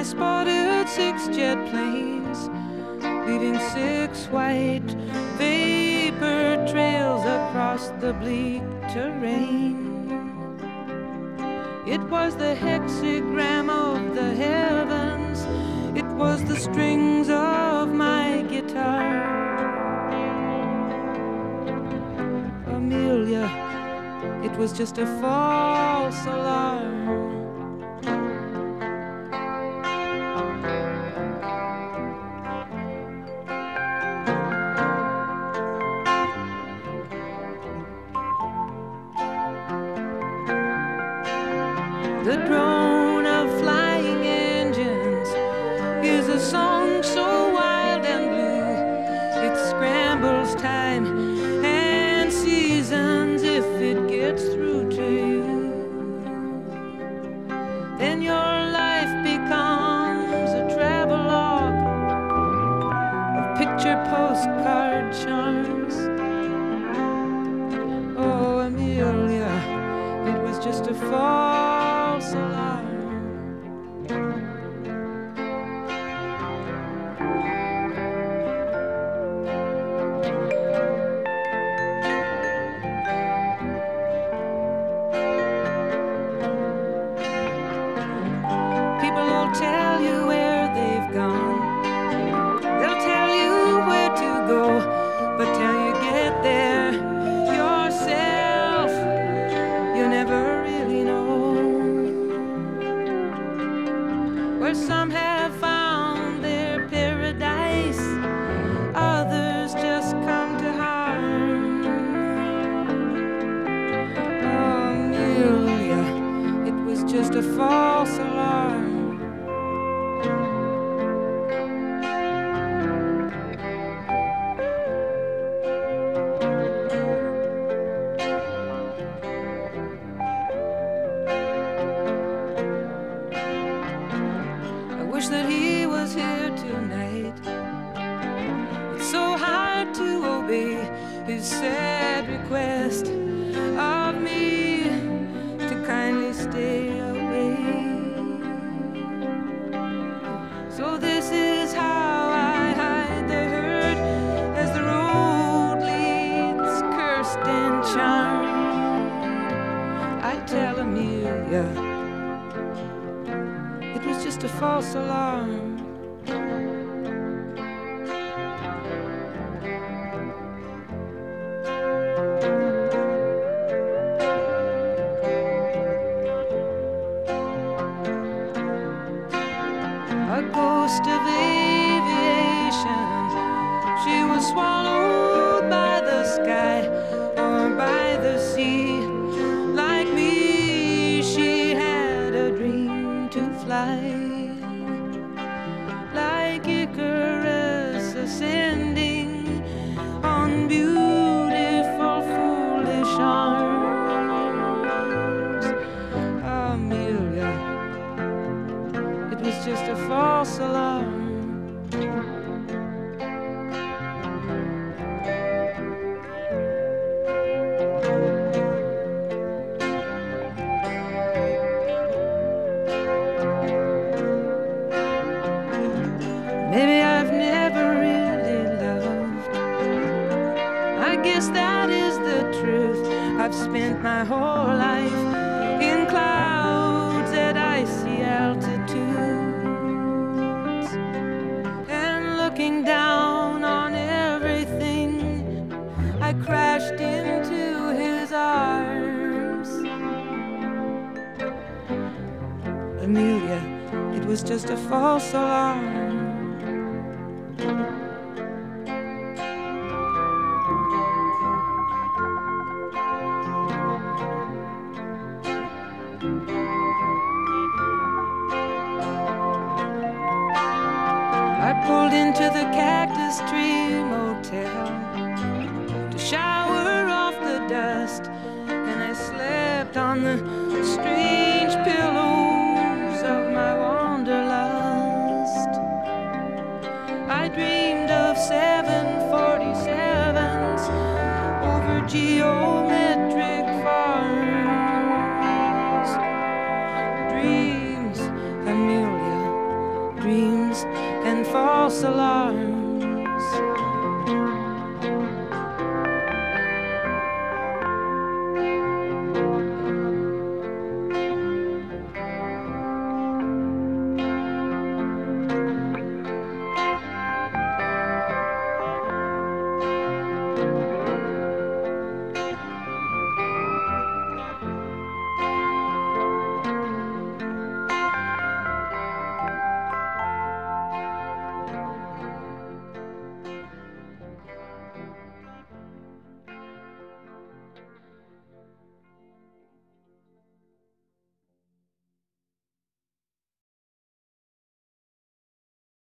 spotted 6 jet planes, leaving 6 white vapor trails across the bleak terrain. It was the hexagram of the heavens, it was the strings of my guitar. Amelia, it was just a false alarm. The drone of flying engines is a song so wild and blue. It scrambles time and seasons if it gets through to you. Then your life becomes a travelogue of picture postcard charms. Oh, Amelia, it was just a false alarm. People will tell you where they've gone. They'll tell you where to go, but till you get there yourself, you never really know. Where some have found their paradise, others just come to harm. Oh, Amelia, it was just a false alarm. I wish that he was here tonight. It's so hard to obey his sad request of me to kindly stay away. So this is how I hide the hurt as the road leads cursed and charmed. I tell Amelia it was just a false alarm. A ghost of aviation, she was swallowed by the sky or by the sea. Like me, she had a dream to fly, like Icarus ascending on beautiful foolish arms. Amelia, it was just a false alarm. Maybe I've never really loved. I guess that is the truth. I've spent my whole life in clouds at icy altitudes, and looking down on everything, I crashed into his arms. Amelia, it was just a false alarm. I pulled into the Cactus Tree Motel to shower off the dust, and I slept on the strange pillows of my wanderlust. I dreamed of 747s over geometric farms. Dreams, Amelia, false alarm.